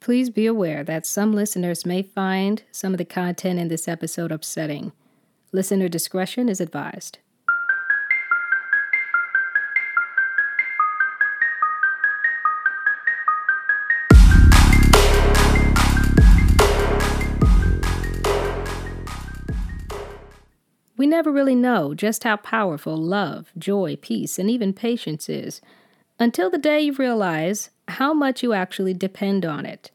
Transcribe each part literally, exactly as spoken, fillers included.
Please be aware that some listeners may find some of the content in this episode upsetting. Listener discretion is advised. We never really know just how powerful love, joy, peace, and even patience is until the day you realize how much you actually depend on it.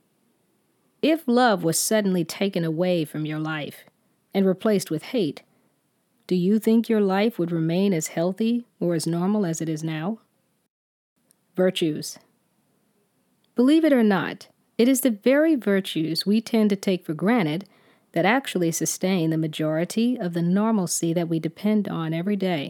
If love was suddenly taken away from your life and replaced with hate, do you think your life would remain as healthy or as normal as it is now? Virtues. Believe it or not, it is the very virtues we tend to take for granted that actually sustain the majority of the normalcy that we depend on every day.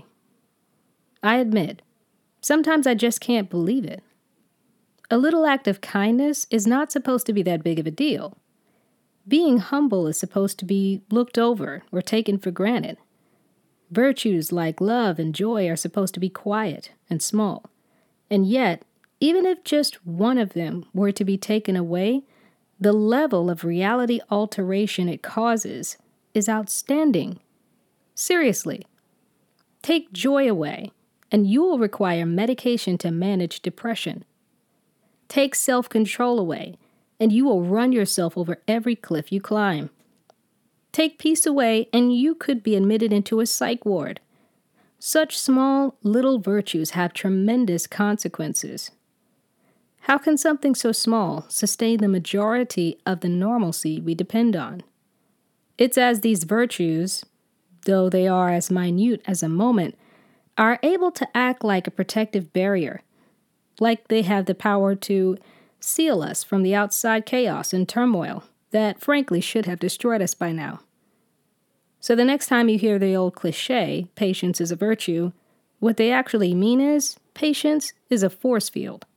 I admit, sometimes I just can't believe it. A little act of kindness is not supposed to be that big of a deal. Being humble is supposed to be looked over or taken for granted. Virtues like love and joy are supposed to be quiet and small. And yet, even if just one of them were to be taken away, the level of reality alteration it causes is outstanding. Seriously, take joy away, and you will require medication to manage depression. Take self-control away, and you will run yourself over every cliff you climb. Take peace away, and you could be admitted into a psych ward. Such small, little virtues have tremendous consequences. How can something so small sustain the majority of the normalcy we depend on? It's as these virtues, though they are as minute as a moment, are able to act like a protective barrier, like they have the power to seal us from the outside chaos and turmoil that frankly should have destroyed us by now. So the next time you hear the old cliche, patience is a virtue, what they actually mean is, patience is a force field.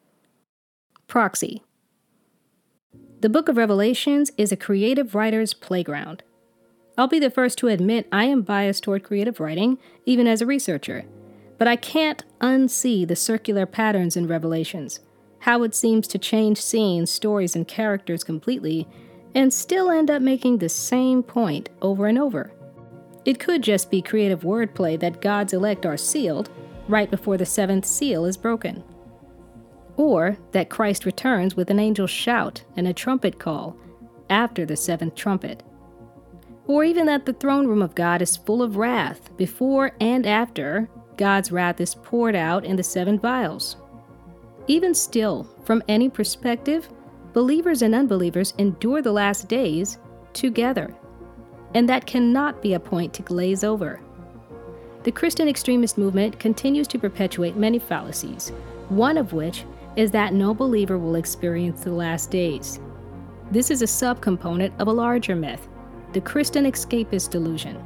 Proxy. The Book of Revelations is a creative writer's playground. I'll be the first to admit I am biased toward creative writing, even as a researcher, but I can't unsee the circular patterns in Revelations, how it seems to change scenes, stories, and characters completely, and still end up making the same point over and over. It could just be creative wordplay that God's elect are sealed right before the seventh seal is broken. Or that Christ returns with an angel's shout and a trumpet call after the seventh trumpet. Or even that the throne room of God is full of wrath before and after God's wrath is poured out in the seven vials. Even still, from any perspective, believers and unbelievers endure the last days together. And that cannot be a point to glaze over. The Christian extremist movement continues to perpetuate many fallacies, one of which is that no believer will experience the last days. This is a subcomponent of a larger myth, the Christian escapist delusion.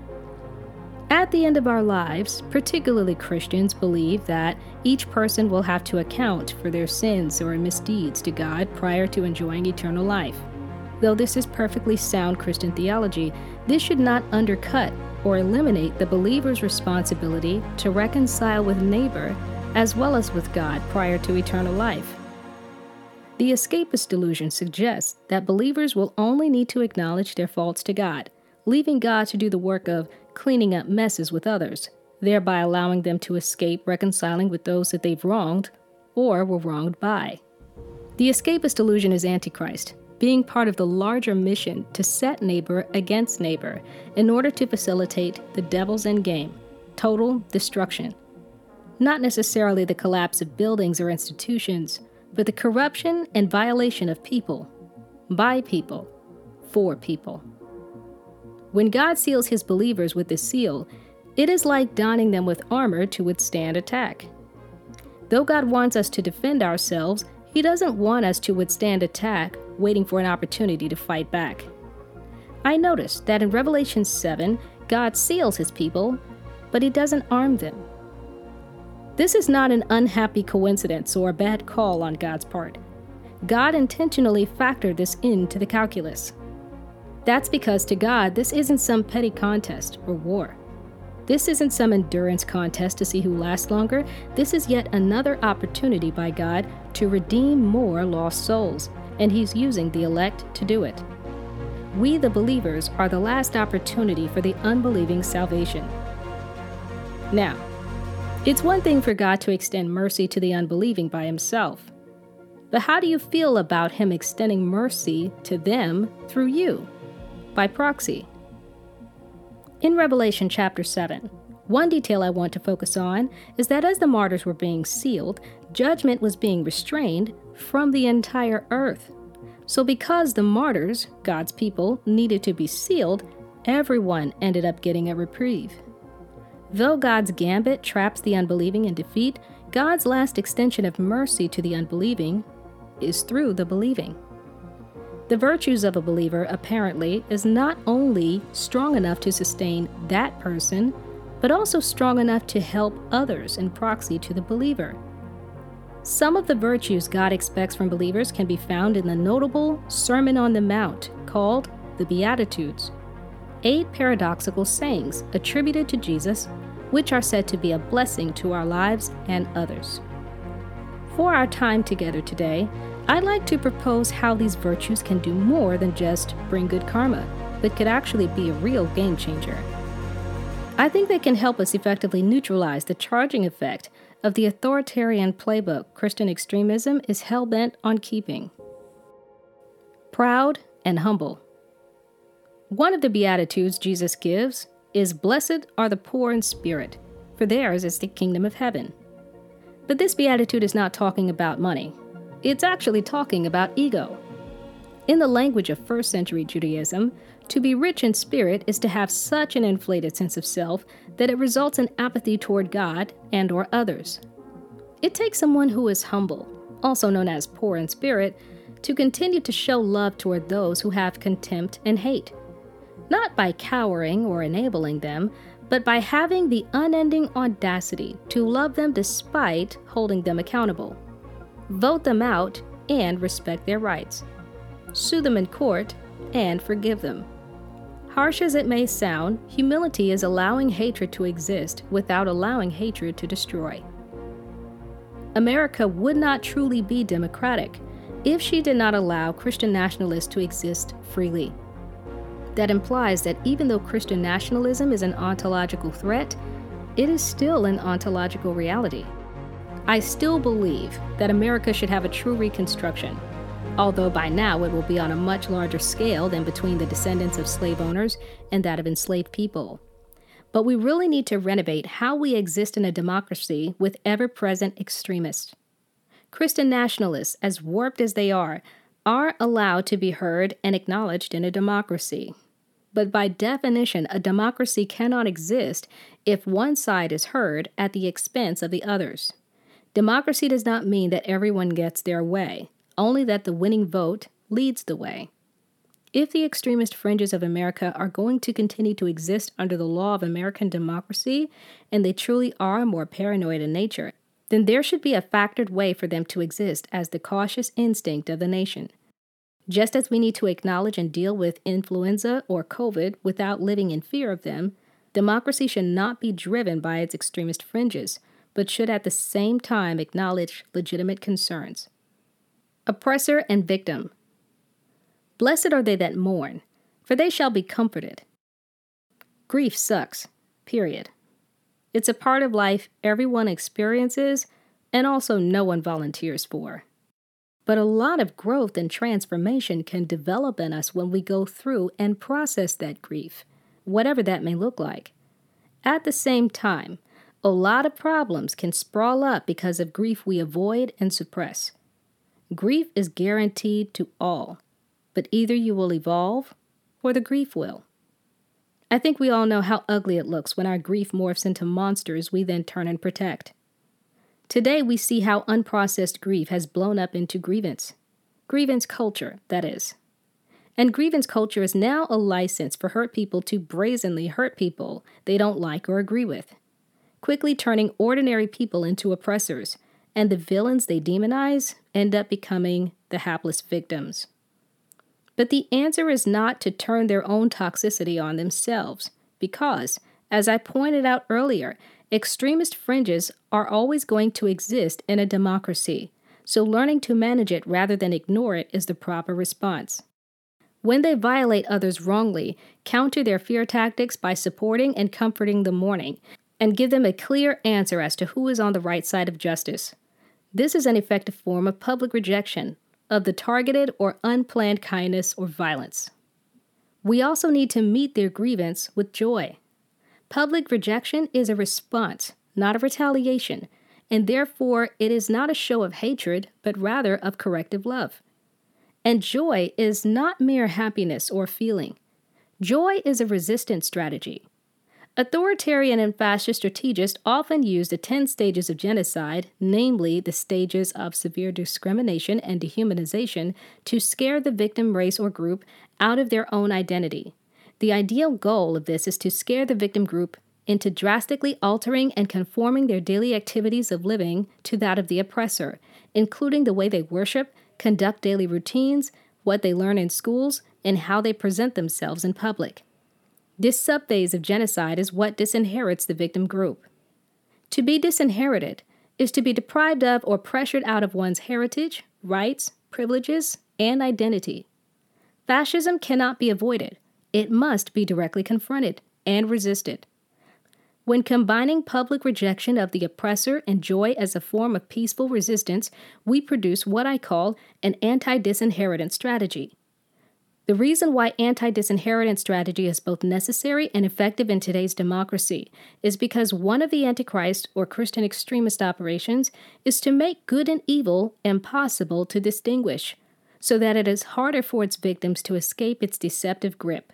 At the end of our lives, particularly Christians believe that each person will have to account for their sins or misdeeds to God prior to enjoying eternal life. Though this is perfectly sound Christian theology, this should not undercut or eliminate the believer's responsibility to reconcile with neighbor as well as with God prior to eternal life. The escapist delusion suggests that believers will only need to acknowledge their faults to God, leaving God to do the work of cleaning up messes with others, thereby allowing them to escape reconciling with those that they've wronged or were wronged by. The escapist delusion is Antichrist, being part of the larger mission to set neighbor against neighbor in order to facilitate the devil's endgame, total destruction. Not necessarily the collapse of buildings or institutions, but the corruption and violation of people, by people, for people. When God seals his believers with this seal, it is like donning them with armor to withstand attack. Though God wants us to defend ourselves, he doesn't want us to withstand attack, waiting for an opportunity to fight back. I noticed that in Revelation seven, God seals his people, but he doesn't arm them. This is not an unhappy coincidence or a bad call on God's part. God intentionally factored this into the calculus. That's because to God, this isn't some petty contest or war. This isn't some endurance contest to see who lasts longer. This is yet another opportunity by God to redeem more lost souls and He's using the elect to do it. We, the believers, are the last opportunity for the unbelieving salvation. Now, it's one thing for God to extend mercy to the unbelieving by Himself. But how do you feel about Him extending mercy to them through you, by proxy? In Revelation chapter seven, one detail I want to focus on is that as the martyrs were being sealed, judgment was being restrained from the entire earth. So because the martyrs, God's people, needed to be sealed, everyone ended up getting a reprieve. Though God's gambit traps the unbelieving in defeat, God's last extension of mercy to the unbelieving is through the believing. The virtues of a believer, apparently, is not only strong enough to sustain that person, but also strong enough to help others in proxy to the believer. Some of the virtues God expects from believers can be found in the notable Sermon on the Mount called the Beatitudes, eight paradoxical sayings attributed to Jesus, which are said to be a blessing to our lives and others. For our time together today, I'd like to propose how these virtues can do more than just bring good karma, but could actually be a real game changer. I think they can help us effectively neutralize the charging effect of the authoritarian playbook Christian extremism is hell-bent on keeping. Proud and humble. One of the Beatitudes Jesus gives is, "Blessed are the poor in spirit, for theirs is the kingdom of heaven." But this Beatitude is not talking about money. It's actually talking about ego. In the language of first century Judaism, to be rich in spirit is to have such an inflated sense of self that it results in apathy toward God and or others. It takes someone who is humble, also known as poor in spirit, to continue to show love toward those who have contempt and hate, not by cowering or enabling them, but by having the unending audacity to love them despite holding them accountable, vote them out and respect their rights, sue them in court and forgive them. Harsh as it may sound, humility is allowing hatred to exist without allowing hatred to destroy. America would not truly be democratic if she did not allow Christian nationalists to exist freely. That implies that even though Christian nationalism is an ontological threat, it is still an ontological reality. I still believe that America should have a true reconstruction, although by now it will be on a much larger scale than between the descendants of slave owners and that of enslaved people. But we really need to renovate how we exist in a democracy with ever-present extremists. Christian nationalists, as warped as they are, are allowed to be heard and acknowledged in a democracy. But by definition, a democracy cannot exist if one side is heard at the expense of the others. Democracy does not mean that everyone gets their way, only that the winning vote leads the way. If the extremist fringes of America are going to continue to exist under the law of American democracy, and they truly are more paranoid in nature, then there should be a factored way for them to exist as the cautious instinct of the nation. Just as we need to acknowledge and deal with influenza or COVID without living in fear of them, democracy should not be driven by its extremist fringes, but should at the same time acknowledge legitimate concerns. Oppressor and victim. Blessed are they that mourn, for they shall be comforted. Grief sucks, period. It's a part of life everyone experiences and also no one volunteers for. But a lot of growth and transformation can develop in us when we go through and process that grief, whatever that may look like. At the same time, a lot of problems can sprawl up because of grief we avoid and suppress. Grief is guaranteed to all, but either you will evolve or the grief will. I think we all know how ugly it looks when our grief morphs into monsters we then turn and protect. Today we see how unprocessed grief has blown up into grievance. Grievance culture, that is. And grievance culture is now a license for hurt people to brazenly hurt people they don't like or agree with, quickly turning ordinary people into oppressors, and the villains they demonize end up becoming the hapless victims. But the answer is not to turn their own toxicity on themselves, because, as I pointed out earlier, extremist fringes are always going to exist in a democracy, so learning to manage it rather than ignore it is the proper response. When they violate others wrongly, counter their fear tactics by supporting and comforting the mourning, and give them a clear answer as to who is on the right side of justice. This is an effective form of public rejection of the targeted or unplanned kindness or violence. We also need to meet their grievance with joy. Public rejection is a response, not a retaliation, and therefore it is not a show of hatred, but rather of corrective love. And joy is not mere happiness or feeling. Joy is a resistance strategy. Authoritarian and fascist strategists often use the ten stages of genocide, namely the stages of severe discrimination and dehumanization, to scare the victim race or group out of their own identity. The ideal goal of this is to scare the victim group into drastically altering and conforming their daily activities of living to that of the oppressor, including the way they worship, conduct daily routines, what they learn in schools, and how they present themselves in public. This subphase of genocide is what disinherits the victim group. To be disinherited is to be deprived of or pressured out of one's heritage, rights, privileges, and identity. Fascism cannot be avoided. It must be directly confronted and resisted. When combining public rejection of the oppressor and joy as a form of peaceful resistance, we produce what I call an anti-disinheritance strategy. The reason why anti-disinheritance strategy is both necessary and effective in today's democracy is because one of the Antichrist or Christian extremist operations is to make good and evil impossible to distinguish, so that it is harder for its victims to escape its deceptive grip.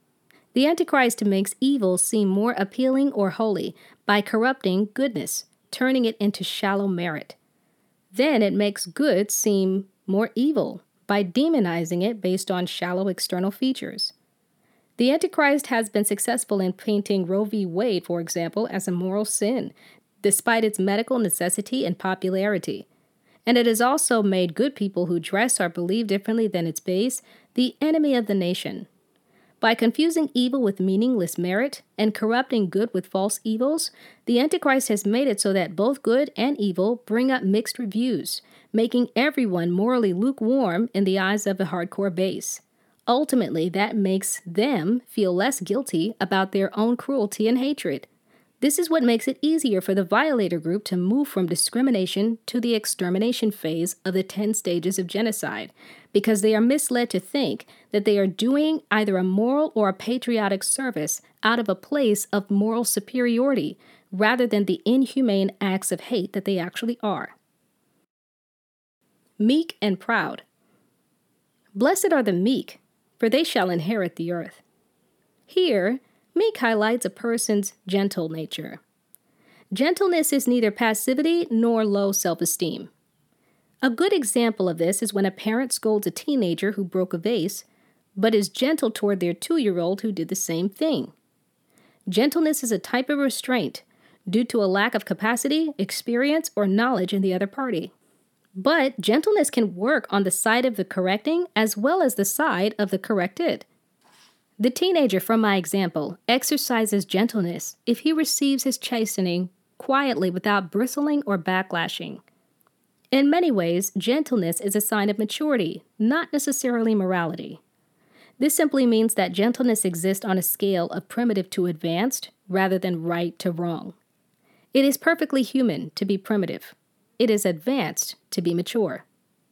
The Antichrist makes evil seem more appealing or holy by corrupting goodness, turning it into shallow merit. Then it makes good seem more evil by demonizing it based on shallow external features. The Antichrist has been successful in painting Roe v. Wade, for example, as a moral sin, despite its medical necessity and popularity. And it has also made good people who dress or believe differently than its base the enemy of the nation. By confusing evil with meaningless merit and corrupting good with false evils, the Antichrist has made it so that both good and evil bring up mixed reviews, making everyone morally lukewarm in the eyes of the hardcore base. Ultimately, that makes them feel less guilty about their own cruelty and hatred. This is what makes it easier for the violator group to move from discrimination to the extermination phase of the ten stages of genocide, because they are misled to think that they are doing either a moral or a patriotic service out of a place of moral superiority, rather than the inhumane acts of hate that they actually are. Meek and proud. Blessed are the meek, for they shall inherit the earth. Here, meek highlights a person's gentle nature. Gentleness is neither passivity nor low self-esteem. A good example of this is when a parent scolds a teenager who broke a vase, but is gentle toward their two-year-old who did the same thing. Gentleness is a type of restraint due to a lack of capacity, experience, or knowledge in the other party. But gentleness can work on the side of the correcting as well as the side of the corrected. The teenager from my example exercises gentleness if he receives his chastening quietly without bristling or backlashing. In many ways, gentleness is a sign of maturity, not necessarily morality. This simply means that gentleness exists on a scale of primitive to advanced rather than right to wrong. It is perfectly human to be primitive. It is advanced to be mature.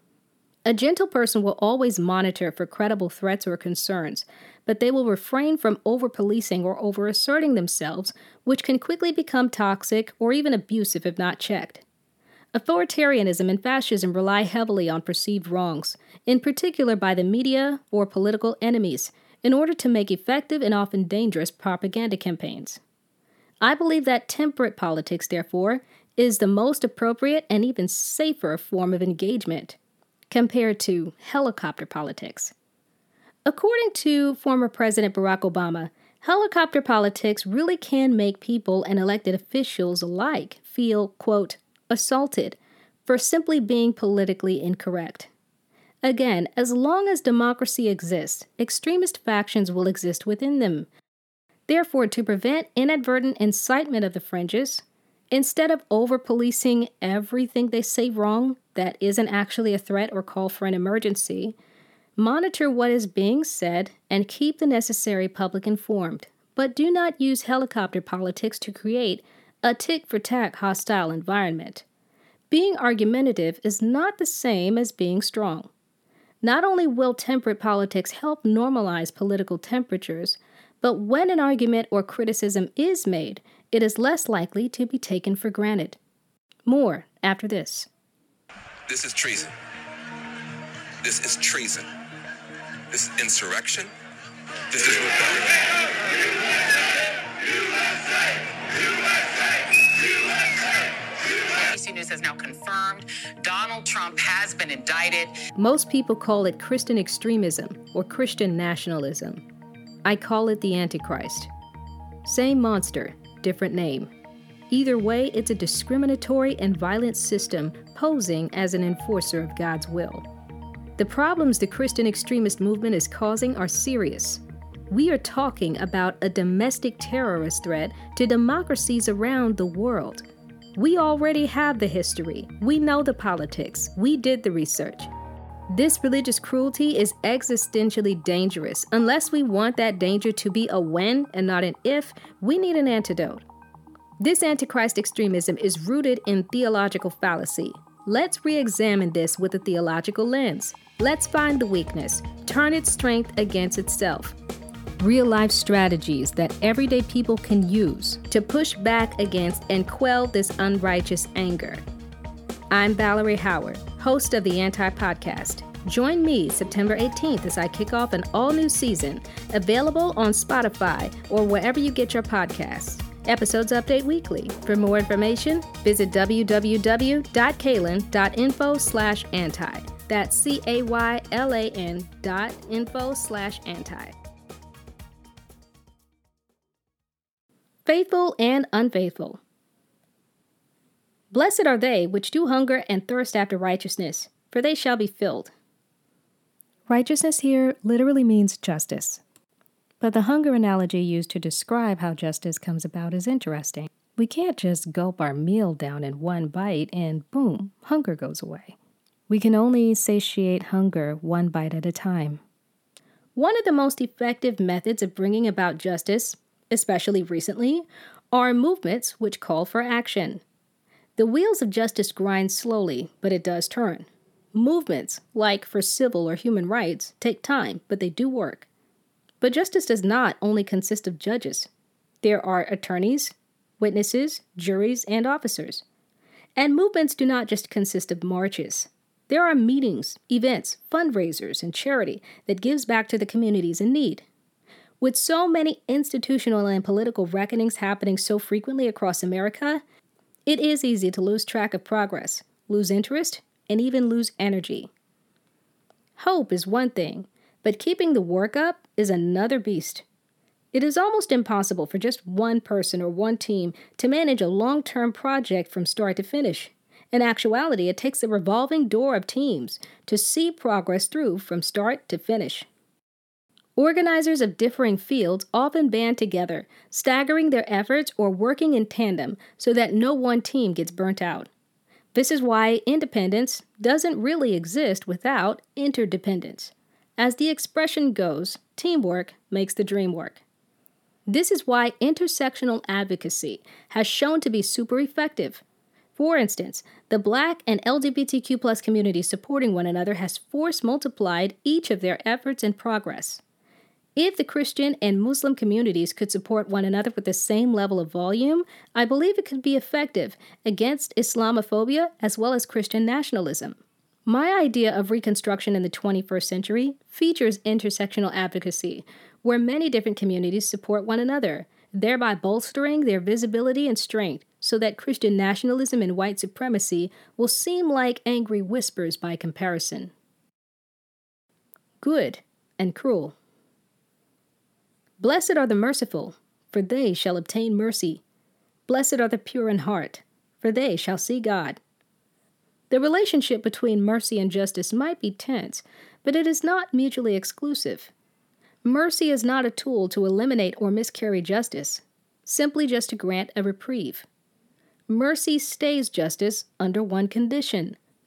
A gentle person will always monitor for credible threats or concerns, but they will refrain from over-policing or over-asserting themselves, which can quickly become toxic or even abusive if not checked. Authoritarianism and fascism rely heavily on perceived wrongs, in particular by the media or political enemies, in order to make effective and often dangerous propaganda campaigns. I believe that temperate politics, therefore, is the most appropriate and even safer form of engagement compared to helicopter politics. According to former President Barack Obama, helicopter politics really can make people and elected officials alike feel, quote, assaulted for simply being politically incorrect. Again, as long as democracy exists, extremist factions will exist within them. Therefore, to prevent inadvertent incitement of the fringes, instead of over-policing everything they say wrong, that isn't actually a threat or call for an emergency. Monitor what is being said and keep the necessary public informed, but do not use helicopter politics to create a tick-for-tack hostile environment. Being argumentative is not the same as being strong. Not only will temperate politics help normalize political temperatures, but when an argument or criticism is made, it is less likely to be taken for granted. More after this. This is treason. This is treason. This is insurrection. This is rebellion. A B C News has now confirmed Donald Trump has been indicted. Most people call it Christian extremism or Christian nationalism. I call it the Antichrist. Same monster, different name. Either way, it's a discriminatory and violent system posing as an enforcer of God's will. The problems the Christian extremist movement is causing are serious. We are talking about a domestic terrorist threat to democracies around the world. We already have the history. We know the politics. We did the research. This religious cruelty is existentially dangerous. Unless we want that danger to be a when and not an if, we need an antidote. This Antichrist extremism is rooted in theological fallacy. Let's re-examine this with a theological lens. Let's find the weakness, turn its strength against itself. Real-life strategies that everyday people can use to push back against and quell this unrighteous anger. I'm Valerie Howard, host of the Anti-Podcast. Join me September eighteenth as I kick off an all-new season, available on Spotify or wherever you get your podcasts. Episodes update weekly. For more information, visit w w w dot caylin dot info slash anti. That's C A Y L A N dot info slash anti. Faithful and unfaithful. Blessed are they which do hunger and thirst after righteousness, for they shall be filled. Righteousness here literally means justice. But the hunger analogy used to describe how justice comes about is interesting. We can't just gulp our meal down in one bite and boom, hunger goes away. We can only satiate hunger one bite at a time. One of the most effective methods of bringing about justice, especially recently, are movements which call for action. The wheels of justice grind slowly, but it does turn. Movements, like for civil or human rights, take time, but they do work. But justice does not only consist of judges. There are attorneys, witnesses, juries, and officers. And movements do not just consist of marches. There are meetings, events, fundraisers, and charity that gives back to the communities in need. With so many institutional and political reckonings happening so frequently across America, it is easy to lose track of progress, lose interest, and even lose energy. Hope is one thing, but keeping the work up is another beast. It is almost impossible for just one person or one team to manage a long-term project from start to finish. In actuality, it takes a revolving door of teams to see progress through from start to finish. Organizers of differing fields often band together, staggering their efforts or working in tandem so that no one team gets burnt out. This is why independence doesn't really exist without interdependence. As the expression goes, teamwork makes the dream work. This is why intersectional advocacy has shown to be super effective. For instance, the Black and L G B T Q plus communities supporting one another has force multiplied each of their efforts and progress. If the Christian and Muslim communities could support one another with the same level of volume, I believe it could be effective against Islamophobia as well as Christian nationalism. My idea of Reconstruction in the twenty-first century features intersectional advocacy, where many different communities support one another, thereby bolstering their visibility and strength so that Christian nationalism and white supremacy will seem like angry whispers by comparison. Good and cruel. Blessed are the merciful, for they shall obtain mercy. Blessed are the pure in heart, for they shall see God. The relationship between mercy and justice might be tense, but it is not mutually exclusive. Mercy is not a tool to eliminate or miscarry justice, simply just to grant a reprieve. Mercy stays justice under one condition: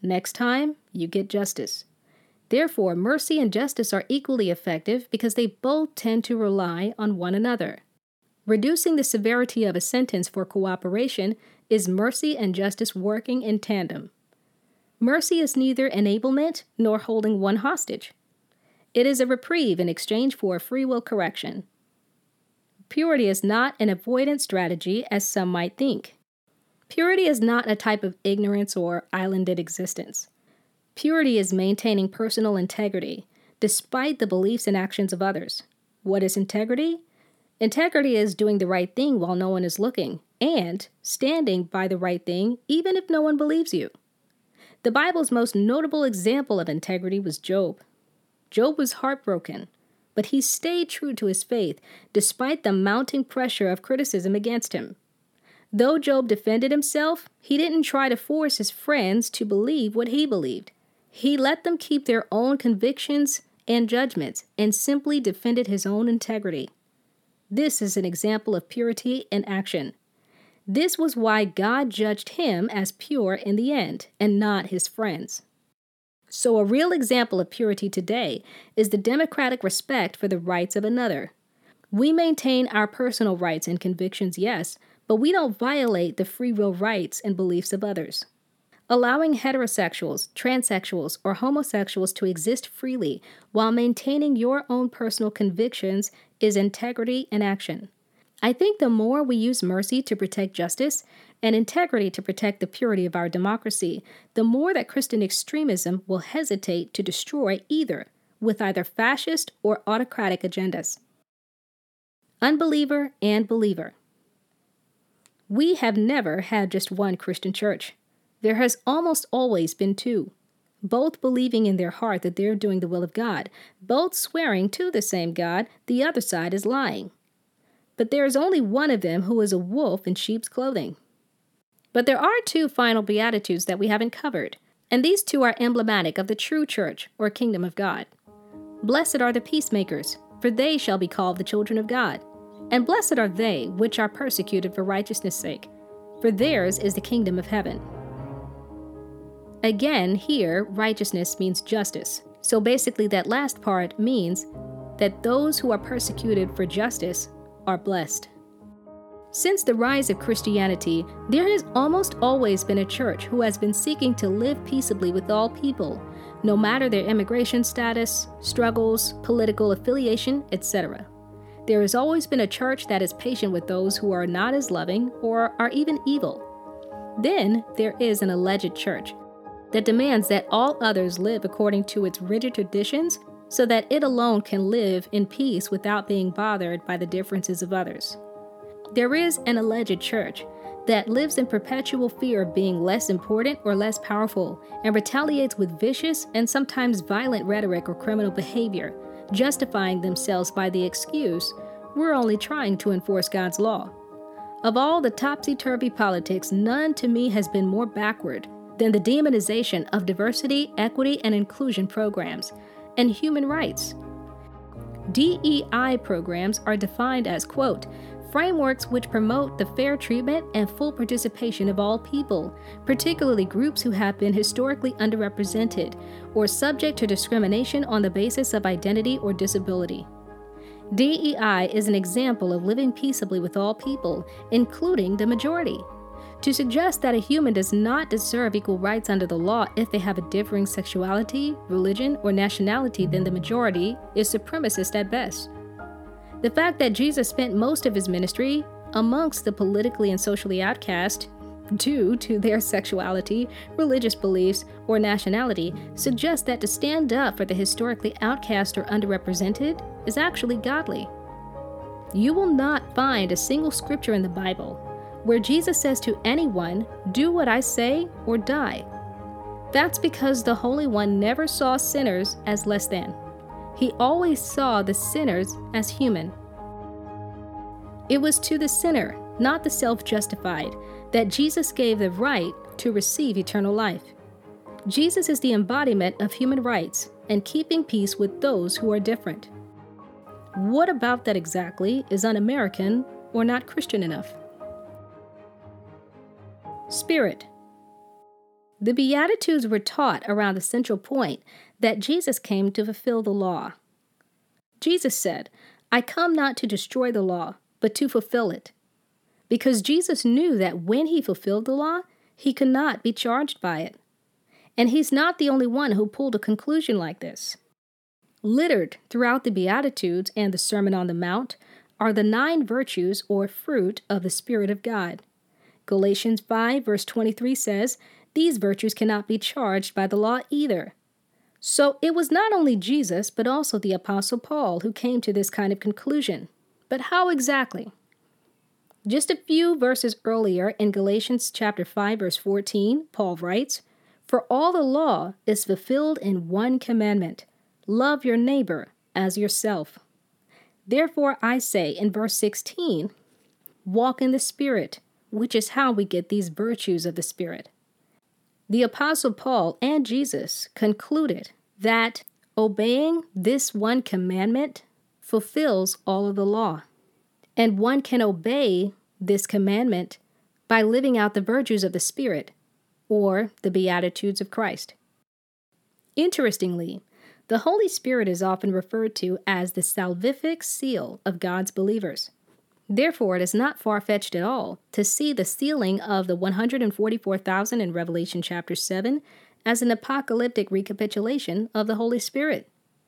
Next time, you get justice. Therefore, mercy and justice are equally effective because they both tend to rely on one another. Reducing the severity of a sentence for cooperation is mercy and justice working in tandem. Mercy is neither enablement nor holding one hostage. It is a reprieve in exchange for a free will correction. Purity is not an avoidance strategy as some might think. Purity is not a type of ignorance or islanded existence. Purity is maintaining personal integrity, despite the beliefs and actions of others. What is integrity? Integrity is doing the right thing while no one is looking, and standing by the right thing even if no one believes you. The Bible's most notable example of integrity was Job. Job was heartbroken, but he stayed true to his faith despite the mounting pressure of criticism against him. Though Job defended himself, he didn't try to force his friends to believe what he believed. He let them keep their own convictions and judgments and simply defended his own integrity. This is an example of purity in action. This was why God judged him as pure in the end, and not his friends. So a real example of purity today is the democratic respect for the rights of another. We maintain our personal rights and convictions, yes, but we don't violate the free will rights and beliefs of others. Allowing heterosexuals, transsexuals, or homosexuals to exist freely while maintaining your own personal convictions is integrity in action. I think the more we use mercy to protect justice and integrity to protect the purity of our democracy, the more that Christian extremism will hesitate to destroy either, with either fascist or autocratic agendas. Unbeliever and believer. We have never had just one Christian church. There has almost always been two, both believing in their heart that they're doing the will of God, both swearing to the same God. The other side is lying. But there is only one of them who is a wolf in sheep's clothing. But there are two final beatitudes that we haven't covered, and these two are emblematic of the true church or kingdom of God. Blessed are the peacemakers, for they shall be called the children of God. And blessed are they which are persecuted for righteousness' sake, for theirs is the kingdom of heaven. Again, here, righteousness means justice. So basically that last part means that those who are persecuted for justice are blessed. Since the rise of Christianity, there has almost always been a church who has been seeking to live peaceably with all people, no matter their immigration status, struggles, political affiliation, et cetera. There has always been a church that is patient with those who are not as loving or are even evil. Then there is an alleged church that demands that all others live according to its rigid traditions so that it alone can live in peace without being bothered by the differences of others. There is an alleged church that lives in perpetual fear of being less important or less powerful and retaliates with vicious and sometimes violent rhetoric or criminal behavior, justifying themselves by the excuse, "We're only trying to enforce God's law." Of all the topsy-turvy politics, none to me has been more backward than the demonization of diversity, equity, and inclusion programs and human rights. D E I programs are defined as, quote, frameworks which promote the fair treatment and full participation of all people, particularly groups who have been historically underrepresented or subject to discrimination on the basis of identity or disability. D E I is an example of living peaceably with all people, including the majority. To suggest that a human does not deserve equal rights under the law if they have a differing sexuality, religion, or nationality than the majority is supremacist at best. The fact that Jesus spent most of his ministry amongst the politically and socially outcast due to their sexuality, religious beliefs, or nationality suggests that to stand up for the historically outcast or underrepresented is actually godly. You will not find a single scripture in the Bible where Jesus says to anyone, "Do what I say or die." That's because the Holy One never saw sinners as less than. He always saw the sinners as human. It was to the sinner, not the self-justified, that Jesus gave the right to receive eternal life. Jesus is the embodiment of human rights and keeping peace with those who are different. What about that exactly is un-American or not Christian enough? Spirit. The Beatitudes were taught around the central point that Jesus came to fulfill the law. Jesus said, "I come not to destroy the law, but to fulfill it." Because Jesus knew that when he fulfilled the law, he could not be charged by it. And he's not the only one who pulled a conclusion like this. Littered throughout the Beatitudes and the Sermon on the Mount are the nine virtues or fruit of the Spirit of God. Galatians five verse twenty-three says, "These virtues cannot be charged by the law either." So it was not only Jesus, but also the Apostle Paul who came to this kind of conclusion. But how exactly? Just a few verses earlier in Galatians chapter five verse fourteen, Paul writes, "For all the law is fulfilled in one commandment, love your neighbor as yourself." Therefore I say in verse sixteen, walk in the Spirit, which is how we get these virtues of the Spirit. The Apostle Paul and Jesus concluded that obeying this one commandment fulfills all of the law. And one can obey this commandment by living out the virtues of the Spirit, or the Beatitudes of Christ. Interestingly, the Holy Spirit is often referred to as the salvific seal of God's believers. Therefore, it is not far-fetched at all to see the sealing of the one hundred forty-four thousand in Revelation chapter seven as an apocalyptic recapitulation of the Holy Spirit.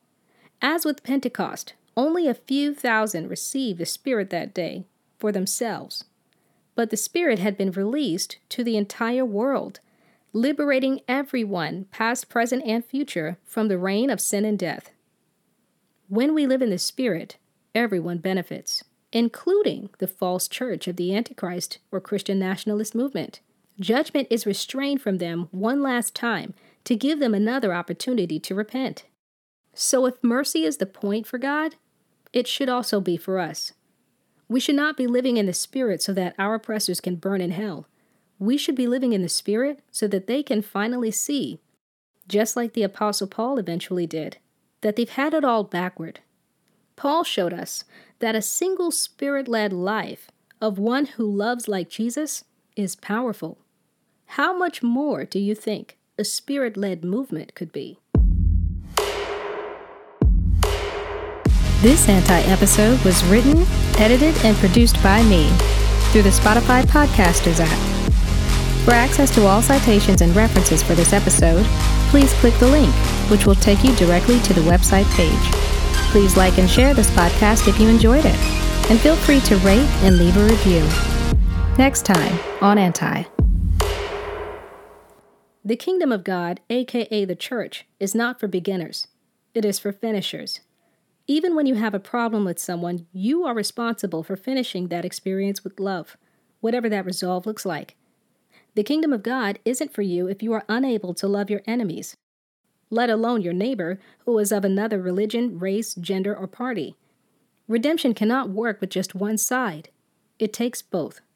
As with Pentecost, only a few thousand received the Spirit that day for themselves. But the Spirit had been released to the entire world, liberating everyone, past, present, and future, from the reign of sin and death. When we live in the Spirit, everyone benefits, including the false church of the Antichrist or Christian nationalist movement. Judgment is restrained from them one last time to give them another opportunity to repent. So if mercy is the point for God, it should also be for us. We should not be living in the Spirit so that our oppressors can burn in hell. We should be living in the Spirit so that they can finally see, just like the Apostle Paul eventually did, that they've had it all backward. Paul showed us that a single Spirit-led life of one who loves like Jesus is powerful. How much more do you think a Spirit-led movement could be? This Anti-episode was written, edited, and produced by me through the Spotify Podcasters app. For access to all citations and references for this episode, please click the link, which will take you directly to the website page. Please like and share this podcast if you enjoyed it, and feel free to rate and leave a review. Next time on Anti. The kingdom of God, aka the church, is not for beginners. It is for finishers. Even when you have a problem with someone, you are responsible for finishing that experience with love, whatever that resolve looks like. The kingdom of God isn't for you if you are unable to love your enemies, let alone your neighbor who is of another religion, race, gender, or party. Redemption cannot work with just one side. It takes both.